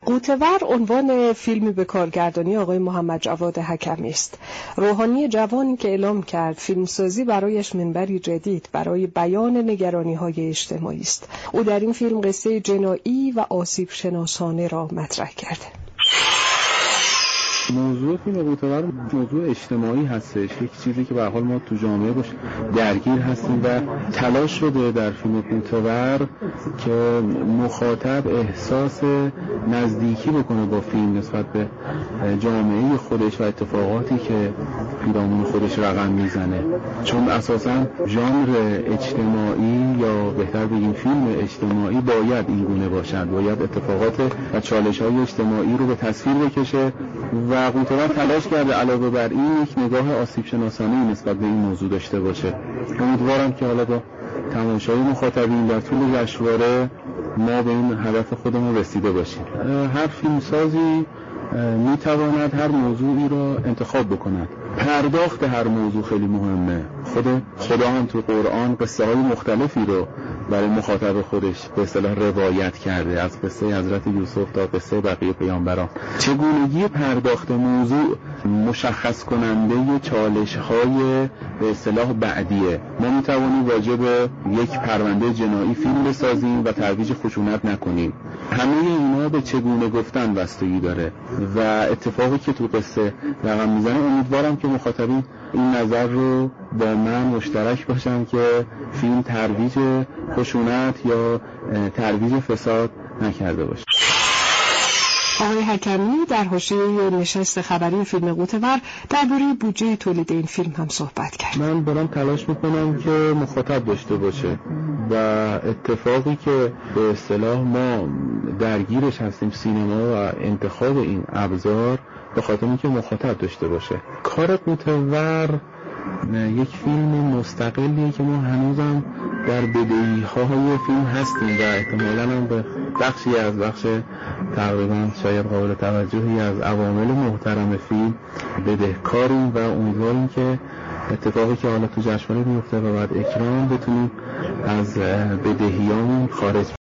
غوطه‌ور عنوان فیلمی به کارگردانی آقای محمد جواد حکمی است. روحانی جوانی که اعلام کرد فیلمسازی برایش منبری جدید برای بیان نگرانی‌های اجتماعی است. او در این فیلم قصه جنایی و آسیب شناسانه را مطرح کرده. موضوع فیلم غوطه‌ور موضوع اجتماعی هستش، یک چیزی که به هر حال ما تو جامعه باش درگیر هستیم و تلاش شده در فیلم غوطه‌ور که مخاطب احساس نزدیکی بکنه با فیلم نسبت به جامعه خودش و اتفاقاتی که پیرامون خودش رقم میزنه، چون اساساً ژانر اجتماعی یا بهتر بگیم فیلم اجتماعی باید این گونه باشد، باید اتفاقات و چالش‌های اجتماعی رو به تصویر بکشه و غوطه‌ور تلاش کرده علاوه بر این یک نگاه آسیب شناسانه‌ای نسبت به این موضوع داشته باشه. امیدوارم که حالا با تماشای مخاطبین در طول جشنواره ما به این هدف خودمون رسیده باشیم. هر فیلمسازی میتواند هر موضوعی را انتخاب بکند. پرداخت هر موضوع خیلی مهمه. خدا هم تو قرآن قصه های مختلفی رو برای مخاطب خودش به اصطلاح روایت کرده، از قصه حضرت یوسف تا قصه بقیه پیامبران. چگونگی پرداخت موضوع مشخص کننده چالش های به اصطلاح بعدیه. ما میتوانیم راجع به یک پرونده جنایی فیلم بسازیم و ترویج خشونت نکنیم. همه اینا به چگونه گفتن بستگی داره و اتفاقی که تو قصه رقم میزنه. امیدوارم که مخاطبین این نظر رو با من مشترک باشن که فیلم ترویج خشونت یا ترویج فساد نکرده باشه. آقای حکمی در حاشیه نشست خبری فیلم غوطه‌ور درباره بودجه تولید این فیلم هم صحبت کرد. من دارم تلاش میکنم که مخاطب داشته باشه و اتفاقی که به اصطلاح ما درگیرش هستیم سینما و انتخاب این ابزار به خاطر اینکه مخاطب داشته باشه. کار غوطه‌ور یک فیلم مستقلیه که ما هنوزم در بدیهی‌های فیلم هستیم و احتمالاً هم به بخشی از بخش تقریباً شاید قابل توجهی از عوامل محترم فیلم بدهکاریم و امیدواریم که اتفاقی که حالا تو جشنواره میفته و بعد اکرام بتونیم از بدهیامون خارج